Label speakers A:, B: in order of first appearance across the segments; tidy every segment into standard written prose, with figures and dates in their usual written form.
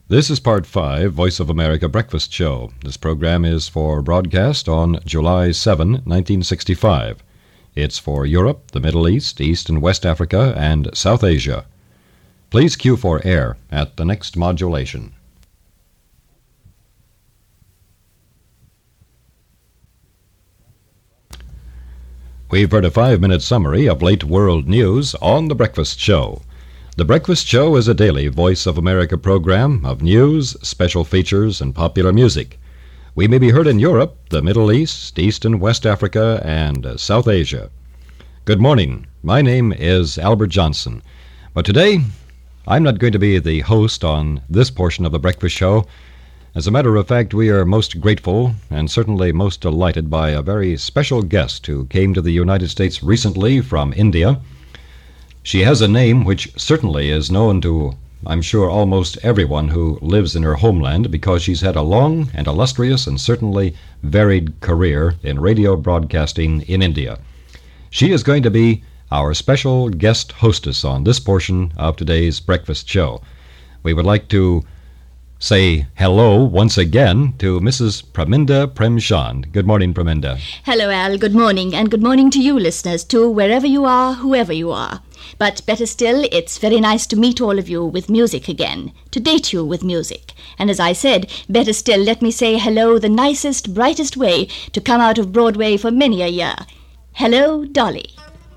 A: This is Part 5, Voice of America Breakfast Show. This program is for broadcast on July 7, 1965. It's for Europe, the Middle East, East and West Africa, and South Asia. Please cue for air at the next modulation. We've heard a 5-minute summary of late world news on The Breakfast Show. The Breakfast Show is a daily Voice of America program of news, special features, and popular music. We may be heard in Europe, the Middle East, East and West Africa, and South Asia. Good morning. My name is Albert Johnson. But today, I'm not going to be the host on this portion of The Breakfast Show. As a matter of fact, we are most grateful and certainly most delighted by a very special guest who came to the United States recently from India. She has a name which certainly is known to, I'm sure, almost everyone who lives in her homeland because she's had a long and illustrious and certainly varied career in radio broadcasting in India. She is going to be our special guest hostess on this portion of today's breakfast show. We would like to say hello once again to Mrs. Praminda Premchand. Good morning, Praminda.
B: Hello, Al. Good morning. And good morning to you, listeners, too, wherever you are, whoever you are. But better still, it's very nice to meet all of you with music again, to date you with music. And as I said, better still, let me say hello the nicest, brightest way to come out of Broadway for many a year. Hello, Dolly.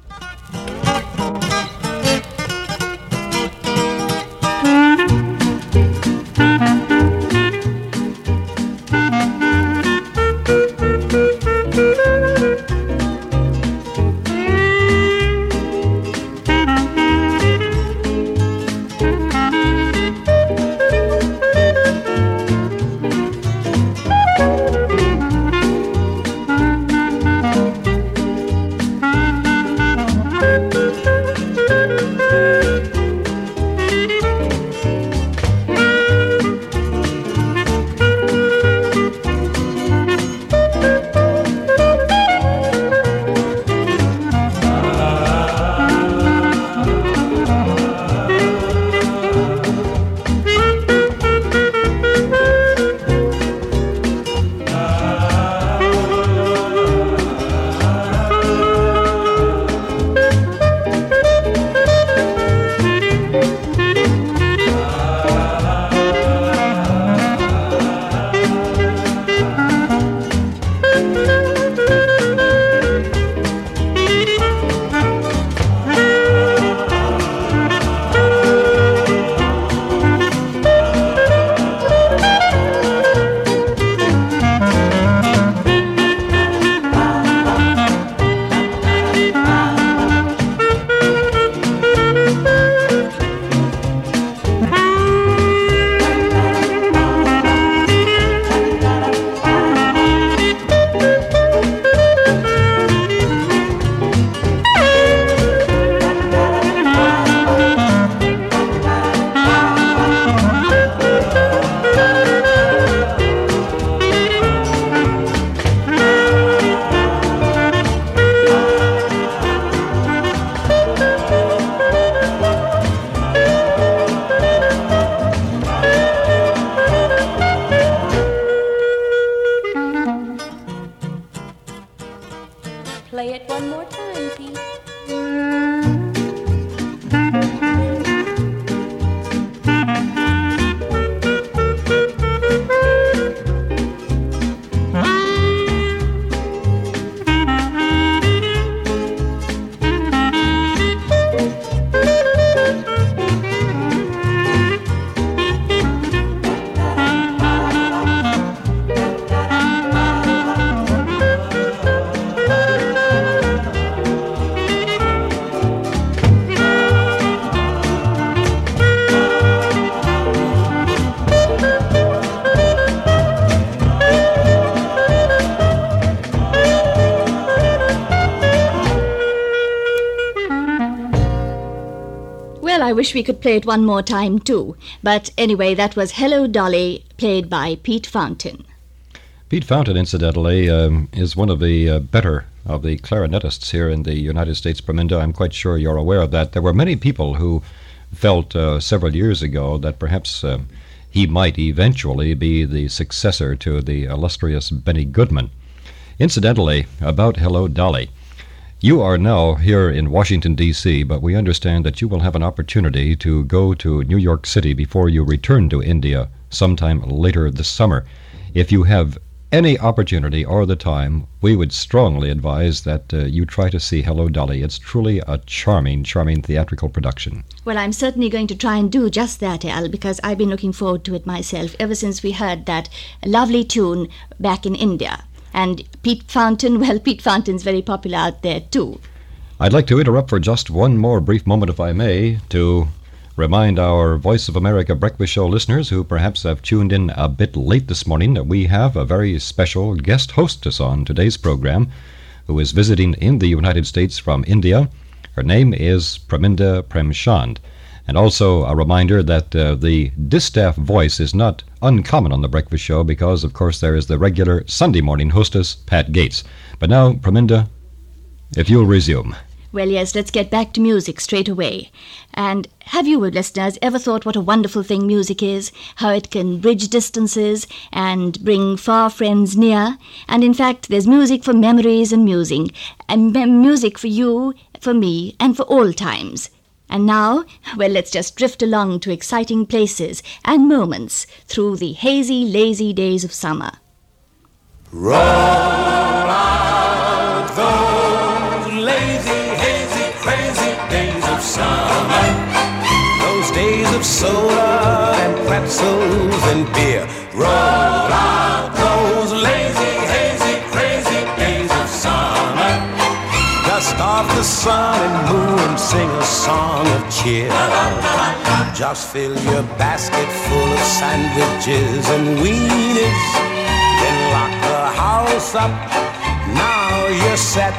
C: Play it one more time, Pete.
B: I wish we could play it one more time, too. But anyway, that was Hello, Dolly, played by Pete Fountain.
A: Pete Fountain, incidentally, is one of the better of the clarinetists here in the United States, Praminda. I'm quite sure you're aware of that. There were many people who felt several years ago that perhaps he might eventually be the successor to the illustrious Benny Goodman. Incidentally, about Hello, Dolly. You are now here in Washington, D.C., but we understand that you will have an opportunity to go to New York City before you return to India sometime later this summer. If you have any opportunity or the time, we would strongly advise that you try to see Hello, Dolly. It's truly a charming, charming theatrical production.
B: Well, I'm certainly going to try and do just that, Al, because I've been looking forward to it myself ever since we heard that lovely tune back in India. And Pete Fountain, well, Pete Fountain's very popular out there too.
A: I'd like to interrupt for just one more brief moment, if I may, to remind our Voice of America Breakfast Show listeners who perhaps have tuned in a bit late this morning that we have a very special guest hostess on today's program who is visiting in the United States from India. Her name is Praminda Premchand. And also a reminder that the distaff voice is not uncommon on the Breakfast Show because, of course, there is the regular Sunday morning hostess, Pat Gates. But now, Praminda, if you'll resume.
B: Well, yes, let's get back to music straight away. And have you, listeners, ever thought what a wonderful thing music is? How it can bridge distances and bring far friends near? And in fact, there's music for memories and musing. And music for you, for me, and for all times. And now, well, let's just drift along to exciting places and moments through the hazy, lazy days of summer.
D: Roll out those lazy, hazy, crazy days of summer. Those days of soda and pretzels and beer. Roll out those lazy, hazy, crazy days of summer. Dust off the sun and moon and sing a song of cheer. Just fill your basket full of sandwiches and weenies. Then lock the house up, now you're set.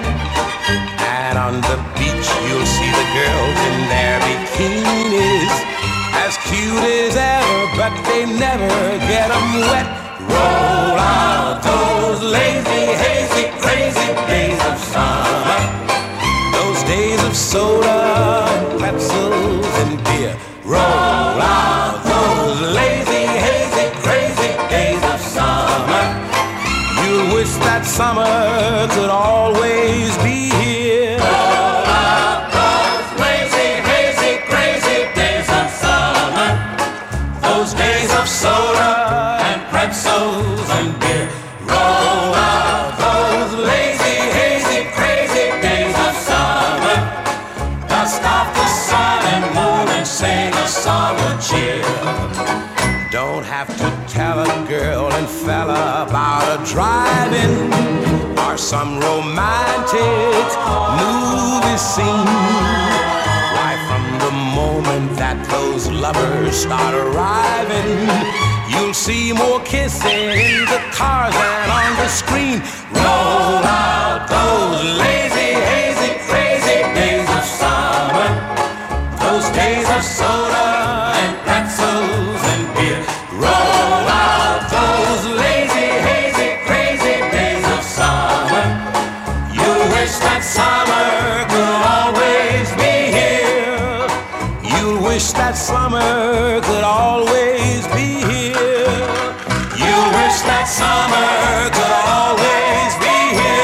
D: And on the beach you'll see the girls in their bikinis, as cute as ever, but they never get 'em wet. Roll out those lazy, hazy, crazy days of summer. Those days of soda and pretzels and beer. Roll out those lazy, hazy, crazy days of summer. You wish that summer could always be here. Roll out those lazy, hazy, crazy days of summer. Those days of soda and pretzels and beer. Roll out those lazy, hazy, crazy days of summer. Dust off the sun and moon and sing a song of cheer. Don't have to tell a girl and fella about a drive-in or some romantic movie scene. Why, from the moment that those lovers start arriving, you'll see more kissing in the cars than on the screen. Roll out those lazy, hazy, crazy days of summer. Those days of soda and pretzels and beer. Roll out those lazy, hazy, crazy days of summer. You wish that summer could always be here. You wish that summer could always be here. You wish that summer could always be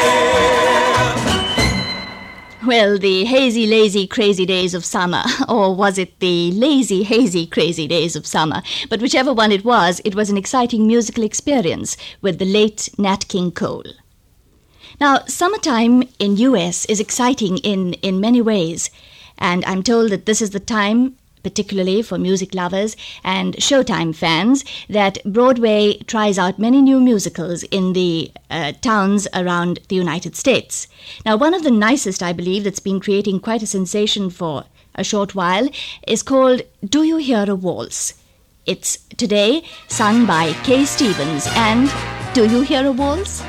D: here.
B: Well, the hazy, lazy, crazy days of summer, or was it the lazy, hazy, crazy days of summer? But whichever one it was an exciting musical experience with the late Nat King Cole. Now, summertime in US is exciting in many ways, and I'm told that this is the time, particularly for music lovers and Showtime fans, that Broadway tries out many new musicals in the towns around the United States. Now, one of the nicest, I believe, that's been creating quite a sensation for a short while is called Do You Hear a Waltz? It's today sung by Kay Stevens, and Do You Hear a Waltz?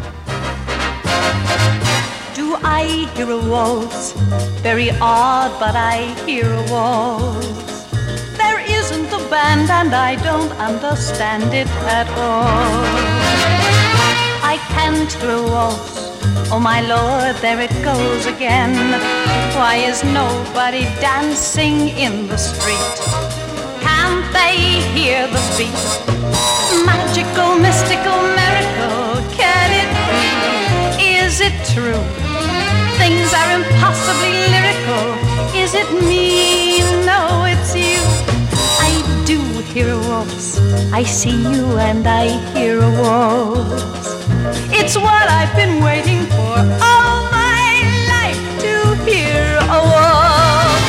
E: Do I hear a waltz? Very odd, but I hear a waltz. There isn't a band and I don't understand it at all. I can't hear a waltz. Oh my Lord, there it goes again. Why is nobody dancing in the street? Can't they hear the beat. Magical, mystical, miracle, can it be? Is it true? Things are impossibly lyrical. Is it me? No, it's you. I do hear a waltz. I see you and I hear a waltz. It's what I've been waiting for all my life, to hear a waltz.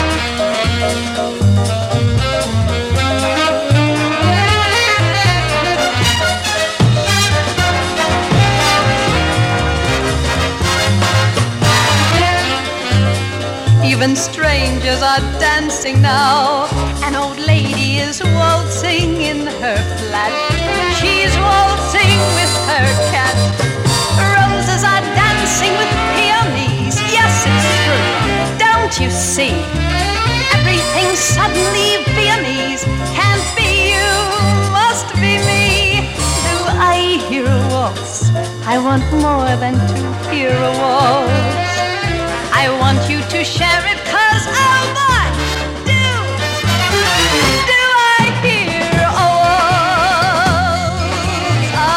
E: Even strangers are dancing now. An old lady is waltzing in her flat. She's waltzing with her cat. Roses are dancing with peonies. Yes, it's true. Don't you see? Everything's suddenly Viennese. Can't be you, must be me. Do I hear a waltz? I want more than to hear a waltz. I want you to share it, 'cause oh my, do I hear a waltz, a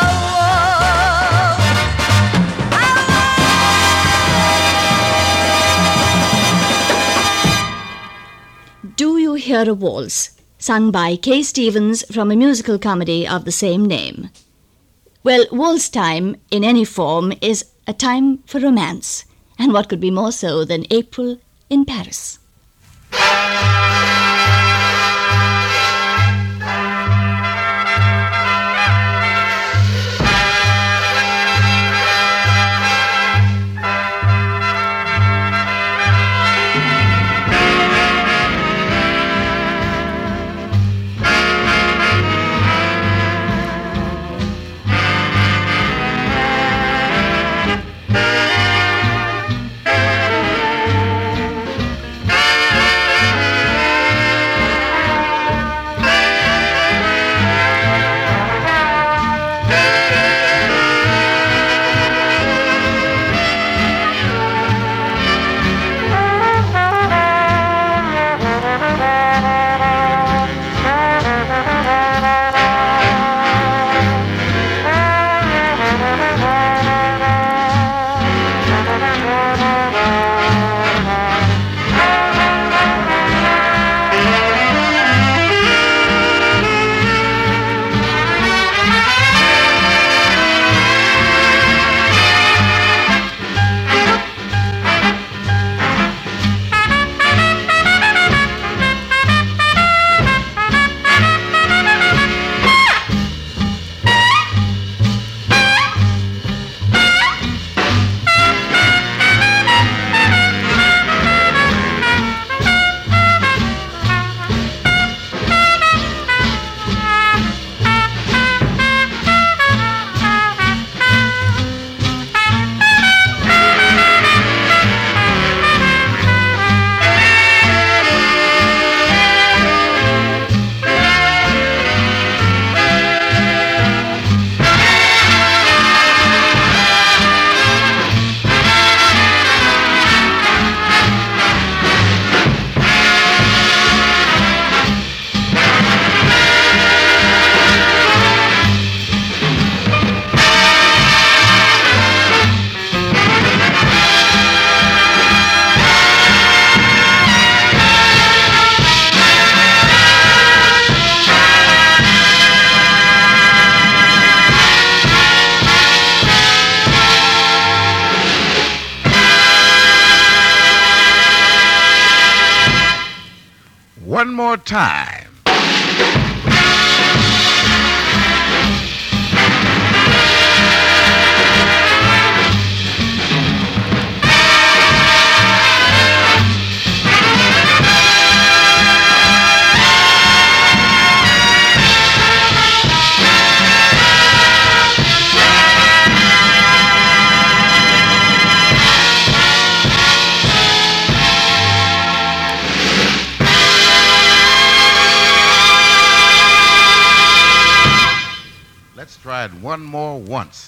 B: waltz. Do You Hear a Waltz, sung by Kay Stevens from a musical comedy of the same name. Well, waltz time in any form is a time for romance. And what could be more so than April in Paris?
F: One more time. Let's try it one more once.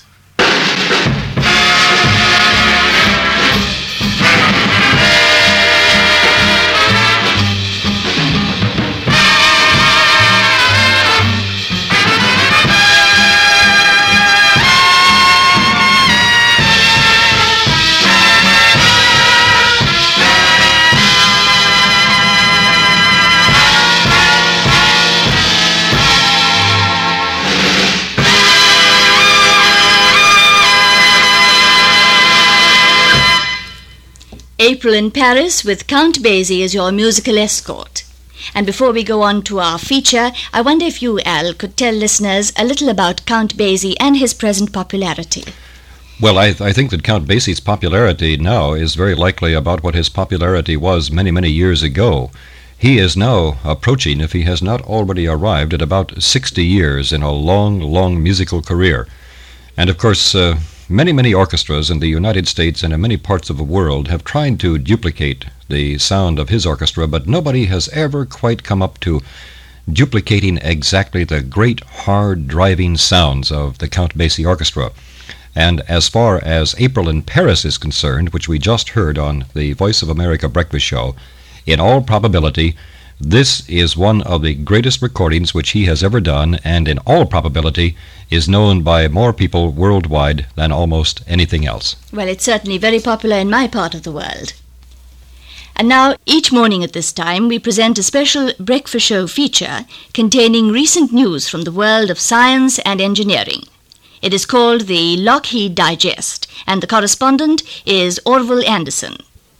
B: April in Paris with Count Basie as your musical escort. And before we go on to our feature, I wonder if you, Al, could tell listeners a little about Count Basie and his present popularity.
A: Well, I think that Count Basie's popularity now is very likely about what his popularity was many, many years ago. He is now approaching, if he has not already arrived, at about 60 years in a long, long musical career. And of course, many, many orchestras in the United States and in many parts of the world have tried to duplicate the sound of his orchestra, but nobody has ever quite come up to duplicating exactly the great, hard, driving sounds of the Count Basie Orchestra. And as far as April in Paris is concerned, which we just heard on the Voice of America breakfast show, in all probability, this is one of the greatest recordings which he has ever done, and in all probability is known by more people worldwide than almost anything else.
B: Well, it's certainly very popular in my part of the world. And now, each morning at this time, we present a special breakfast show feature containing recent news from the world of science and engineering. It is called the Lockheed Digest, and the correspondent is Orville Anderson.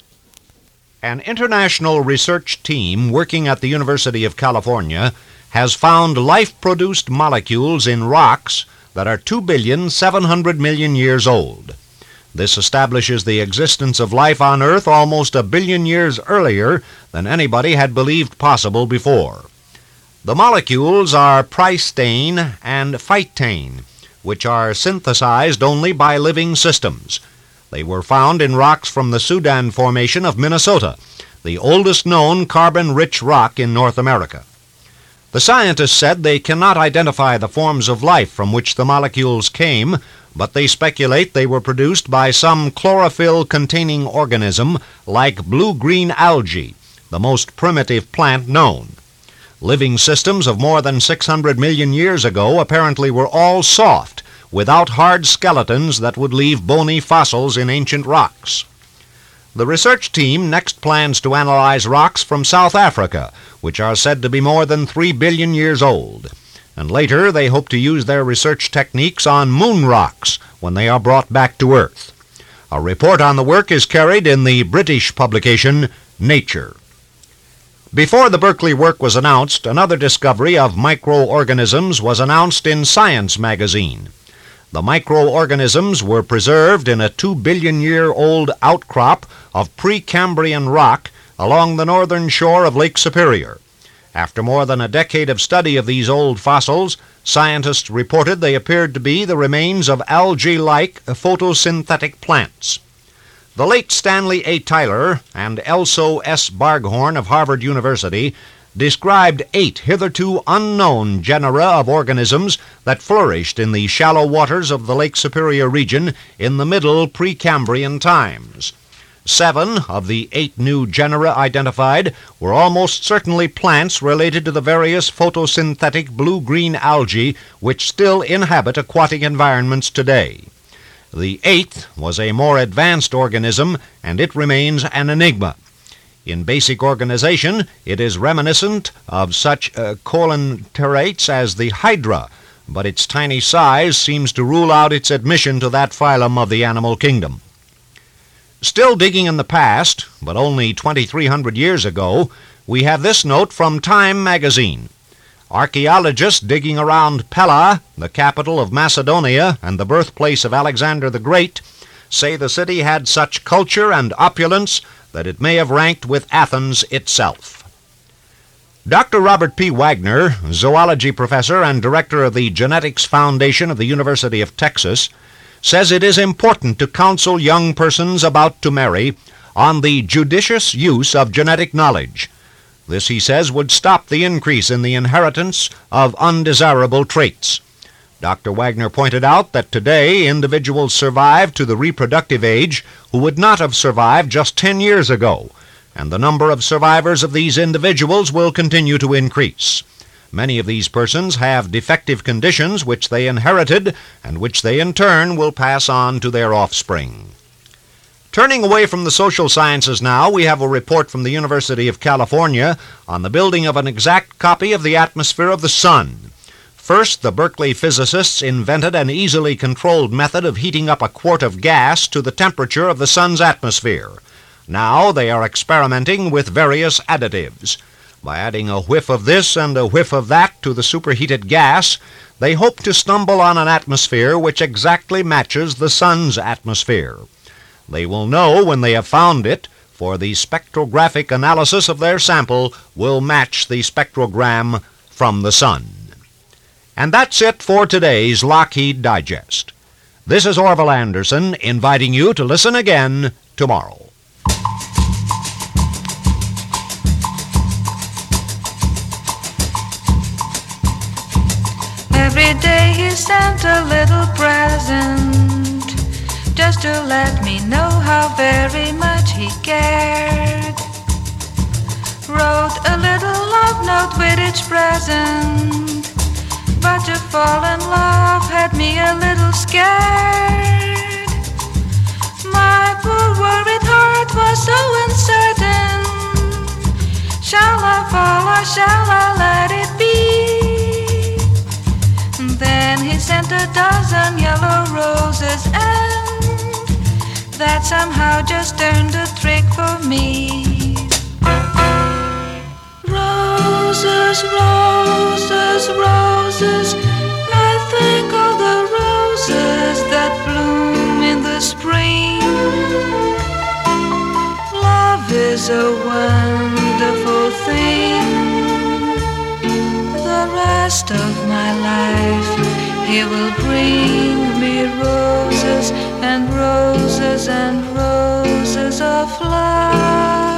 G: An international research team working at the University of California has found life-produced molecules in rocks that are 2,700,000,000 years old. This establishes the existence of life on Earth almost 1 billion years earlier than anybody had believed possible before. The molecules are pristane and phytane, which are synthesized only by living systems. They were found in rocks from the Sudan Formation of Minnesota, the oldest known carbon-rich rock in North America. The scientists said they cannot identify the forms of life from which the molecules came, but they speculate they were produced by some chlorophyll-containing organism like blue-green algae, the most primitive plant known. Living systems of more than 600 million years ago apparently were all soft, without hard skeletons that would leave bony fossils in ancient rocks. The research team next plans to analyze rocks from South Africa, which are said to be more than 3 billion years old. And later they hope to use their research techniques on moon rocks when they are brought back to Earth. A report on the work is carried in the British publication Nature. Before the Berkeley work was announced, another discovery of microorganisms was announced in Science magazine. The microorganisms were preserved in a 2-billion-year-old outcrop of Precambrian rock along the northern shore of Lake Superior. After more than a decade of study of these old fossils, scientists reported they appeared to be the remains of algae-like photosynthetic plants. The late Stanley A. Tyler and Elso S. Barghorn of Harvard University described 8 hitherto unknown genera of organisms that flourished in the shallow waters of the Lake Superior region in the middle Precambrian times. 7 of the 8 new genera identified were almost certainly plants related to the various photosynthetic blue-green algae which still inhabit aquatic environments today. The 8th was a more advanced organism, and it remains an enigma. In basic organization, it is reminiscent of such coelenterates as the hydra, but its tiny size seems to rule out its admission to that phylum of the animal kingdom. Still digging in the past, but only 2,300 years ago, we have this note from Time magazine. Archaeologists digging around Pella, the capital of Macedonia and the birthplace of Alexander the Great, say the city had such culture and opulence that it may have ranked with Athens itself. Dr. Robert P. Wagner, zoology professor and director of the Genetics Foundation of the University of Texas, says it is important to counsel young persons about to marry on the judicious use of genetic knowledge. This, he says, would stop the increase in the inheritance of undesirable traits. Dr. Wagner pointed out that today individuals survive to the reproductive age who would not have survived just 10 years ago, and the number of survivors of these individuals will continue to increase. Many of these persons have defective conditions which they inherited and which they in turn will pass on to their offspring. Turning away from the social sciences now, we have a report from the University of California on the building of an exact copy of the atmosphere of the Sun. First, the Berkeley physicists invented an easily controlled method of heating up a quart of gas to the temperature of the Sun's atmosphere. Now they are experimenting with various additives. By adding a whiff of this and a whiff of that to the superheated gas, they hope to stumble on an atmosphere which exactly matches the sun's atmosphere. They will know when they have found it, for the spectrographic analysis of their sample will match the spectrogram from the sun. And that's it for today's Lockheed Digest. This is Orville Anderson inviting you to listen again tomorrow.
H: Every day he sent a little present, just to let me know how very much he cared. Wrote a little love note with each present, but to fall in love had me a little scared. My poor worried heart was so uncertain. Shall I fall or shall I let it be? Then he sent a dozen yellow roses, and that somehow just turned a trick for me. Roses, roses, roses, I think of the roses that bloom in the spring. Love is a wonderful thing. The rest of my life he will bring me roses and roses and roses of love.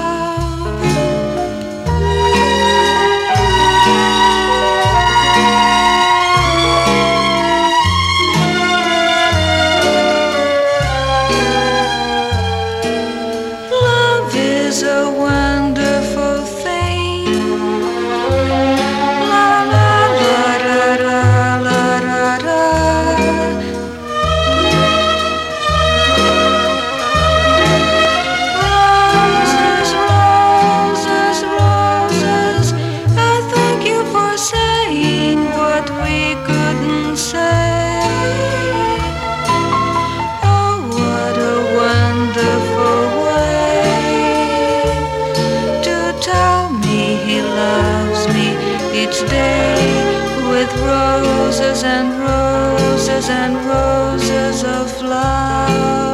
H: Love is a wonderful thing. La la la da da la da da. Roses, roses, roses, I thank you for saying what we couldn't say. Oh, what a wonderful way to tell me he loves me each day, with roses and roses and roses of love.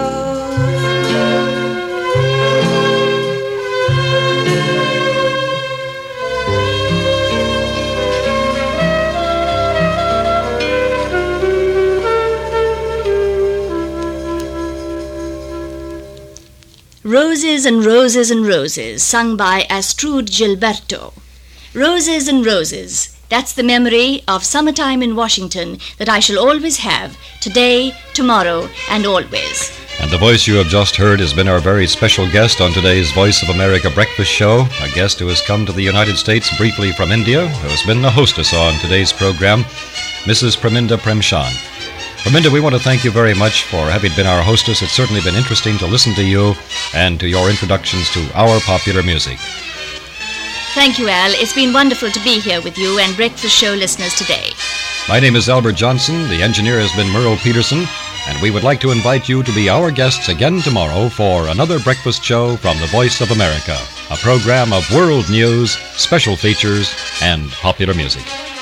B: Roses and Roses and Roses, sung by Astrud Gilberto. Roses and roses, that's the memory of summertime in Washington that I shall always have, today, tomorrow, and always.
A: And the voice you have just heard has been our very special guest on today's Voice of America Breakfast Show, a guest who has come to the United States briefly from India, who has been the hostess on today's program, Mrs. Praminda Premchand. Praminda, we want to thank you very much for having been our hostess. It's certainly been interesting to listen to you and to your introductions to our popular music.
B: Thank you, Al. It's been wonderful to be here with you and Breakfast Show listeners today.
A: My name is Albert Johnson. The engineer has been Merle Peterson, and we would like to invite you to be our guests again tomorrow for another breakfast show from the Voice of America, a program of world news, special features, and popular music.